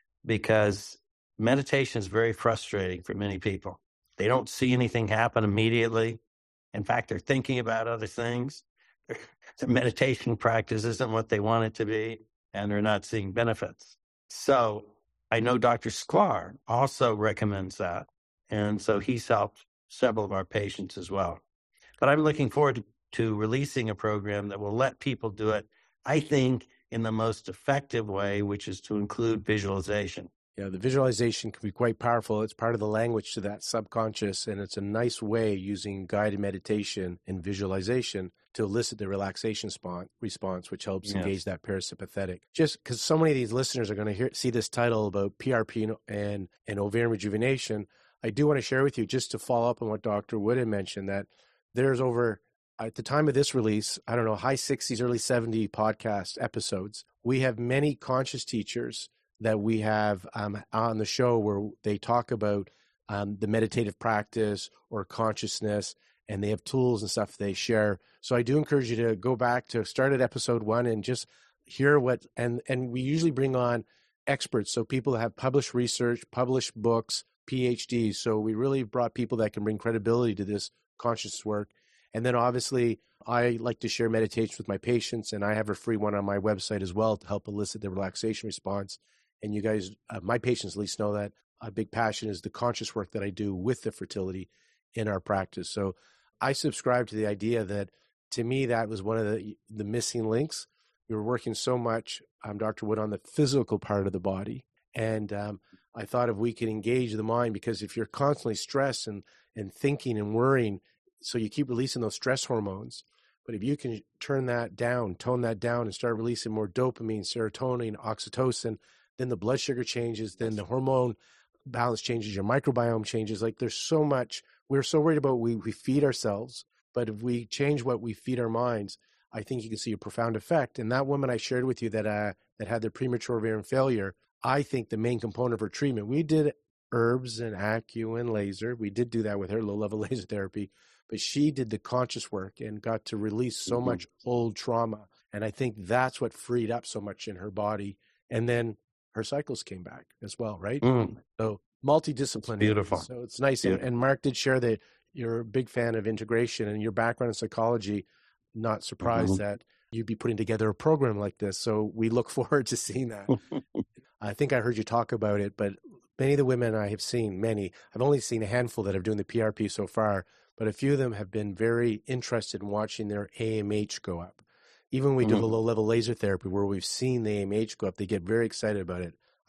because meditation is very frustrating for many people. They don't see anything happen immediately. In fact, they're thinking about other things. The meditation practice isn't what they want it to be, and they're not seeing benefits. So I know Doctor Sklar also recommends that. And so he's helped several of our patients as well. But I'm looking forward to, to releasing a program that will let people do it, I think, in the most effective way, which is to include visualization. Yeah, the visualization can be quite powerful. It's part of the language to that subconscious, and it's a nice way using guided meditation and visualization to elicit the relaxation spon- response, which helps yes. engage that parasympathetic. Just because so many of these listeners are going to hear see this title about P R P and, and, and ovarian rejuvenation, I do want to share with you, just to follow up on what Doctor Wood had mentioned, that there's over, at the time of this release, I don't know, high sixties, early seventy podcast episodes. We have many conscious teachers that we have um, on the show where they talk about um, the meditative practice or consciousness, and they have tools and stuff they share. So I do encourage you to go back to start at episode one and just hear what, and, and we usually bring on experts. So people that have published research, published books, P H Ds. So we really brought people that can bring credibility to this conscious work. And then obviously I like to share meditations with my patients, and I have a free one on my website as well to help elicit the relaxation response. And you guys, uh, my patients at least know that a big passion is the conscious work that I do with the fertility in our practice. So I subscribe to the idea that, to me, that was one of the, the missing links. We were working so much, um, Doctor Wood, on the physical part of the body. And um, I thought if we could engage the mind, because if you're constantly stressed and, and thinking and worrying, so you keep releasing those stress hormones. But if you can turn that down, tone that down, and start releasing more dopamine, serotonin, oxytocin, then the blood sugar changes, then the hormone balance changes, your microbiome changes. Like, there's so much. We're so worried about we, we feed ourselves, but if we change what we feed our minds, I think you can see a profound effect. And that woman I shared with you that uh, that had the premature ovarian failure, I think the main component of her treatment, we did herbs and acu and laser. We did do that with her, low-level laser therapy, but she did the conscious work and got to release so mm-hmm. much old trauma. And I think that's what freed up so much in her body. And then her cycles came back as well, right? Mm. So multidisciplinary. Beautiful. So it's nice. And, and Mark did share that you're a big fan of integration, and your background in psychology, not surprised mm-hmm. that you'd be putting together a program like this. So we look forward to seeing that. I think I heard you talk about it, but many of the women I have seen, many, I've only seen a handful that are doing the P R P so far, but a few of them have been very interested in watching their A M H go up. Even when we do mm-hmm. the low-level laser therapy where we've seen the A M H go up, they get very excited about it.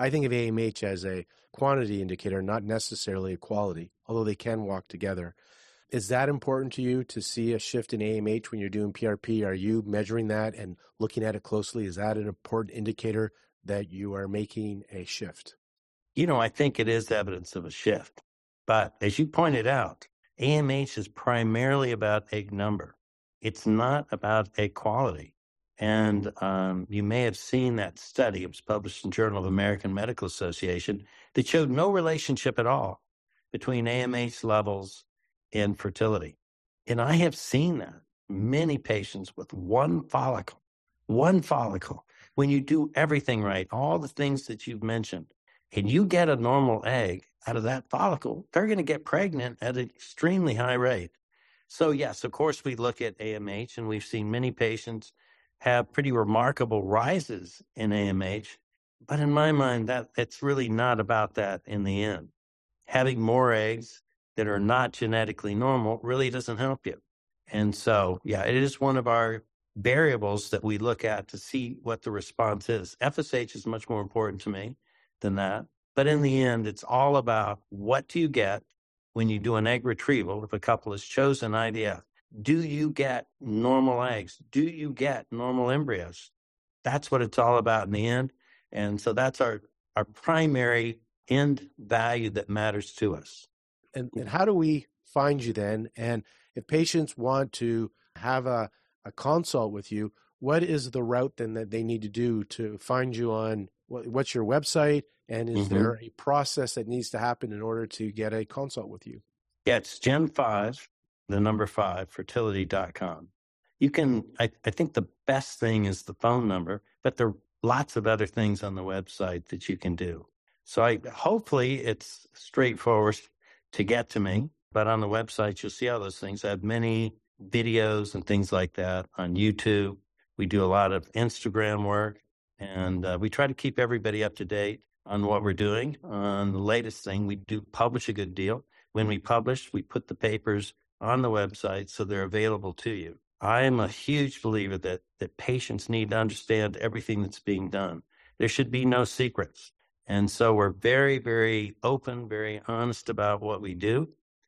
I think of A M H as a quantity indicator, not necessarily a quality, although they can walk together. Is that important to you to see a shift in A M H when you're doing P R P? Are you measuring that and looking at it closely? Is that an important indicator that you are making a shift? You know, I think it is evidence of a shift. But as you pointed out, A M H is primarily about egg number. It's not about egg quality. And um, you may have seen that study. It was published in Journal of American Medical Association that showed no relationship at all between A M H levels and fertility. And I have seen that. Many patients with one follicle, one follicle, when you do everything right, all the things that you've mentioned, and you get a normal egg out of that follicle, they're going to get pregnant at an extremely high rate. So yes, of course, we look at A M H, and we've seen many patients have pretty remarkable rises in A M H. But in my mind, that it's really not about that in the end. Having more eggs that are not genetically normal really doesn't help you. And so, yeah, it is one of our variables that we look at to see what the response is. F S H is much more important to me than that. But in the end, it's all about what do you get when you do an egg retrieval if a couple has chosen I V F? Do you get normal eggs? Do you get normal embryos? That's what it's all about in the end. And so that's our, our primary end value that matters to us. And, and how do we find you then? And if patients want to have a, a consult with you, what is the route then that they need to do to find you on, what, what's your website? And is mm-hmm. there a process that needs to happen in order to get a consult with you? Yeah, it's Gen five, the number five, fertility dot com. You can, I, I think the best thing is the phone number, but there are lots of other things on the website that you can do. So I hopefully it's straightforward to get to me, but on the website, you'll see all those things. I have many videos and things like that on YouTube. We do a lot of Instagram work, and uh, we try to keep everybody up to date on what we're doing. On the latest thing, we do publish a good deal. When we publish, we put the papers on the website so they're available to you. I am a huge believer that, that patients need to understand everything that's being done. There should be no secrets. And so we're very, very open, very honest about what we do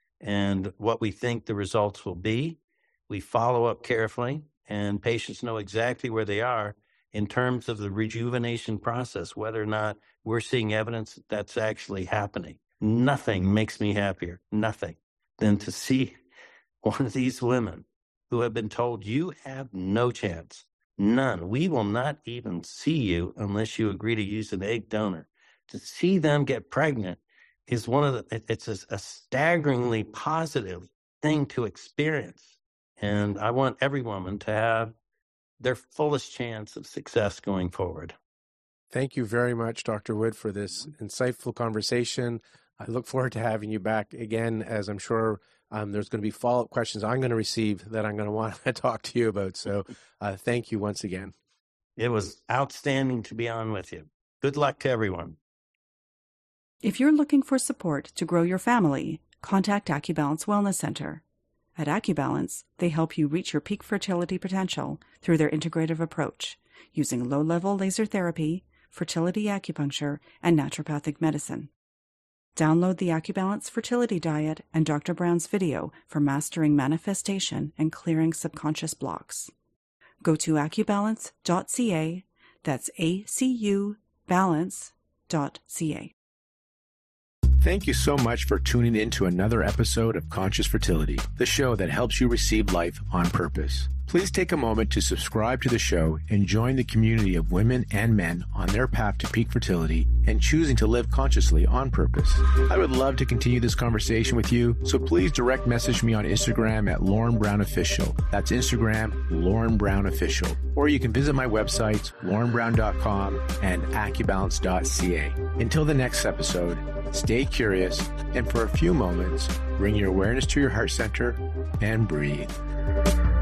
and what we think the results will be. We follow up carefully, and patients know exactly where they are in terms of the rejuvenation process, whether or not we're seeing evidence that that's actually happening. Nothing makes me happier, nothing, than to see one of these women who have been told, you have no chance, none. We will not even see you unless you agree to use an egg donor. To see them get pregnant is one of the, it's a, a staggeringly positive thing to experience. And I want every woman to have their fullest chance of success going forward. Thank you very much, Doctor Wood, for this insightful conversation. I look forward to having you back again, as I'm sure um, there's going to be follow-up questions I'm going to receive that I'm going to want to talk to you about. So uh, thank you once again. It was outstanding to be on with you. Good luck to everyone. If you're looking for support to grow your family, contact AccuBalance Wellness Center. At AccuBalance, they help you reach your peak fertility potential through their integrative approach, using low-level laser therapy, fertility acupuncture, and naturopathic medicine. Download the AccuBalance Fertility Diet and Doctor Brown's video for mastering manifestation and clearing subconscious blocks. Go to accubalance dot c a, that's A C U balance dot c a. Thank you so much for tuning in to another episode of Conscious Fertility, the show that helps you receive life on purpose. Please take a moment to subscribe to the show and join the community of women and men on their path to peak fertility and choosing to live consciously on purpose. I would love to continue this conversation with you, so please direct message me on Instagram at Lauren Brown Official. That's Instagram, Lauren Brown Official. Or you can visit my websites, lauren brown dot com and accubalance dot c a. Until the next episode, stay curious, and for a few moments, bring your awareness to your heart center and breathe.